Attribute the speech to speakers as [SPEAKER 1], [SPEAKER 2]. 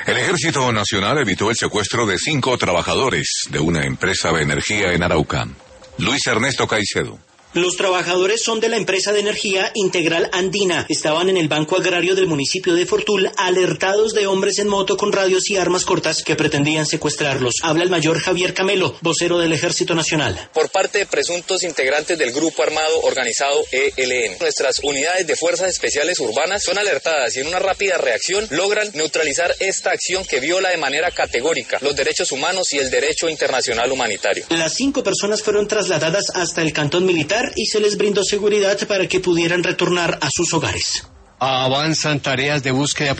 [SPEAKER 1] El Ejército Nacional evitó el secuestro de 5 trabajadores de una empresa de energía en Arauca. Luis Ernesto Caicedo.
[SPEAKER 2] Los trabajadores son de la empresa de energía Integral Andina. Estaban en el banco agrario del municipio de Fortul, alertados de hombres en moto con radios y armas cortas que pretendían secuestrarlos. Habla el mayor Javier Camelo, vocero del Ejército Nacional.
[SPEAKER 3] Por parte de presuntos integrantes del grupo armado organizado ELN. Nuestras unidades de fuerzas especiales urbanas son alertadas y en una rápida reacción logran neutralizar esta acción que viola de manera categórica los derechos humanos y el derecho internacional humanitario.
[SPEAKER 2] Las 5 personas fueron trasladadas hasta el cantón militar y se les brindó seguridad para que pudieran retornar a sus hogares.
[SPEAKER 4] Avanzan tareas de búsqueda